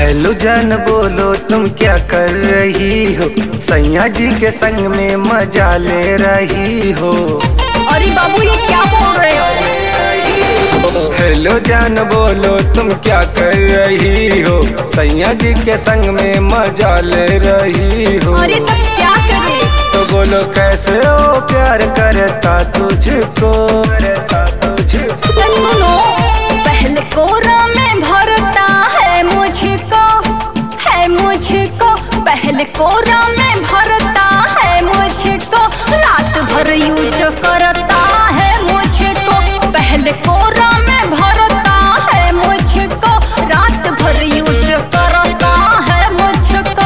Hello जान बोलो तुम क्या कर रही हो, सैया जी के संग में मजा ले रही हो। अरे बाबू ये क्या बोल रहे हो? हेलो जान बोलो तुम क्या कर रही हो, सैया जी के संग में मजा ले रही हो। अरे तब क्या करे? तो बोलो कैसे हो प्यार करता तुझको, सुनो पहले कोरा में भरता है मुझको, पहले कोरा में भरता है मुझको, रात भर यूज करता है मुझको, पहले कोरा में भरता है मुझको, रात भर यूज करता है मुझको।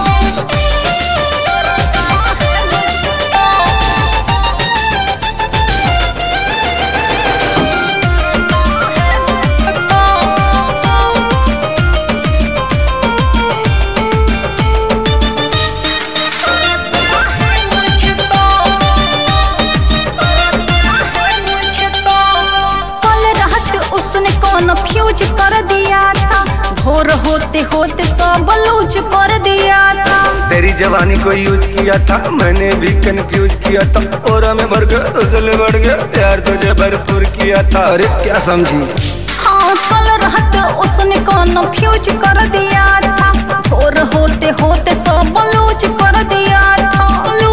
फ्यूज कर दिया था, भोर होते होते सब लूज कर दिया था। तेरी जवानी को यूज किया था, मैंने भी कंफ्यूज किया था, और हमें भर गया तुझे बढ़ गया, प्यार तुझे भरपूर किया था। अरे क्या समझी? हाँ कल रात उसने फ्यूज कर दिया था, भोर होते होते सब लूज कर दिया था,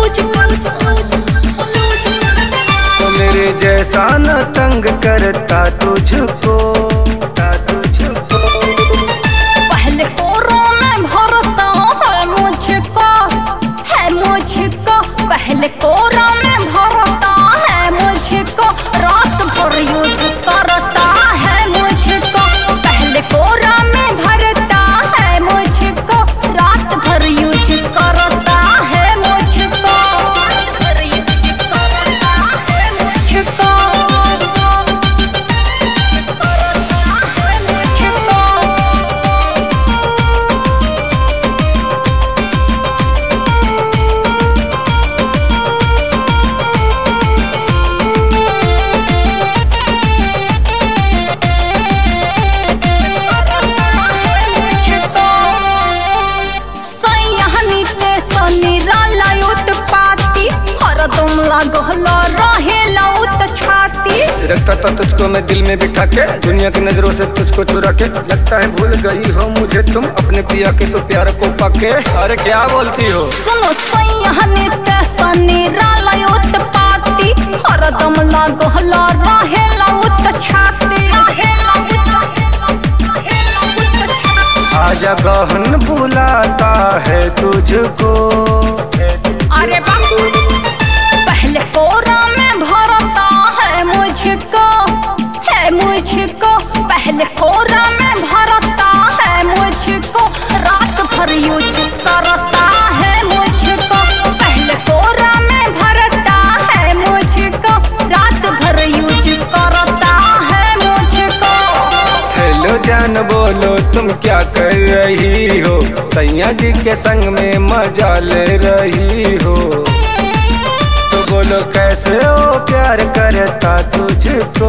तो मेरे जैसा न तंग करता तुझको, पहले कोरा में भरता है मुझको, पहले कोरा में भरता है मुझको, रात भर यूज करता है मुझको, पहले कोरा में भरता है मुझको, रात भर यूज करता है मुझको, भर यूज करता है मुझको। रखता था तुझको मैं दिल में बिठा के, दुनिया की नजरों से तुझको चुरा के, लगता है भूल गई हो मुझे तुम अपने पिया के, तो प्यार को पाके। अरे क्या बोलती हो? सुनो सैयानी ते सनीरा लायोत पाती, हरदम लागहला रहेला उत छाती, आजा गहन बुलाता है तुझको। अरे बाबू पहले कोरा में भरता है मुझको, पहले कोरा में भरता है मुझको, रात भर यूज करता है मुझको, पहले कोरा में भरता है मुझको, रात भर यूज करता है मुझको। हेलो जान बोलो तुम क्या कर रही हो, सैया जी के संग में मजा ले रही हो। तो बोलो कैसे हो प्यार करता तुझको,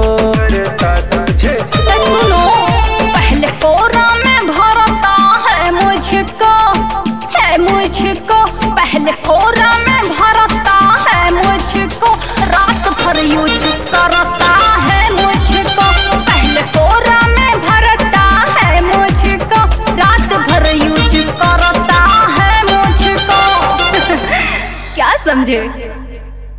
सुनो पहले कोरा में भरता है मुझको, पहले कोरा में भरता है मुझको, रात भर यूज करता है मुझको, पहले कोरा में भरता है मुझको, रात भर यूज करता है मुझको। क्या समझे?